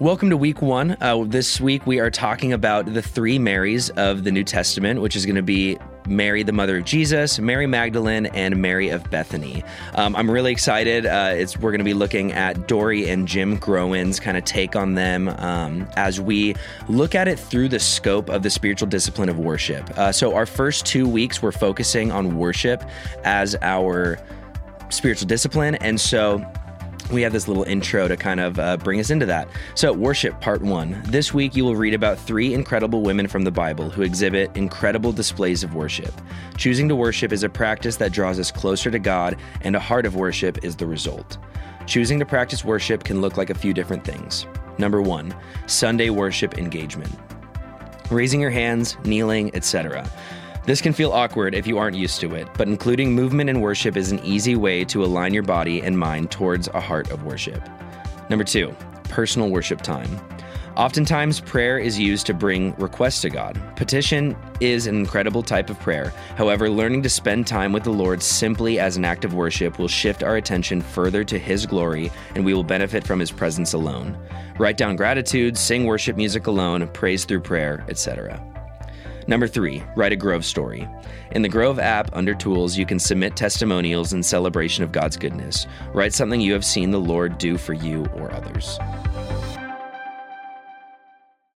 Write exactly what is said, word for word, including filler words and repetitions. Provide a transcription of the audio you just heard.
Welcome to week one. Uh, this week we are talking about the three Marys of the New Testament, which is going to be Mary, the mother of Jesus, Mary Magdalene, and Mary of Bethany. Um, I'm really excited. Uh, it's we're going to be looking at Dory and Jim Groen's kind of take on them um, as we look at it through the scope of the spiritual discipline of worship. Uh, so our first two weeks we're focusing on worship as our spiritual discipline, and so we have this little intro to kind of uh, bring us into that. So, worship, part one. This week, you will read about three incredible women from the Bible who exhibit incredible displays of worship. Choosing to worship is a practice that draws us closer to God, and a heart of worship is the result. Choosing to practice worship can look like a few different things. Number one, Sunday worship engagement. Raising your hands, kneeling, et cetera. This can feel awkward if you aren't used to it, but including movement in worship is an easy way to align your body and mind towards a heart of worship. Number two, personal worship time. Oftentimes, prayer is used to bring requests to God. Petition is an incredible type of prayer. However, learning to spend time with the Lord simply as an act of worship will shift our attention further to His glory, and we will benefit from His presence alone. Write down gratitude, sing worship music alone, praise through prayer, et cetera. Number three, write a Grove story. In the Grove app under Tools, you can submit testimonials in celebration of God's goodness. Write something you have seen the Lord do for you or others.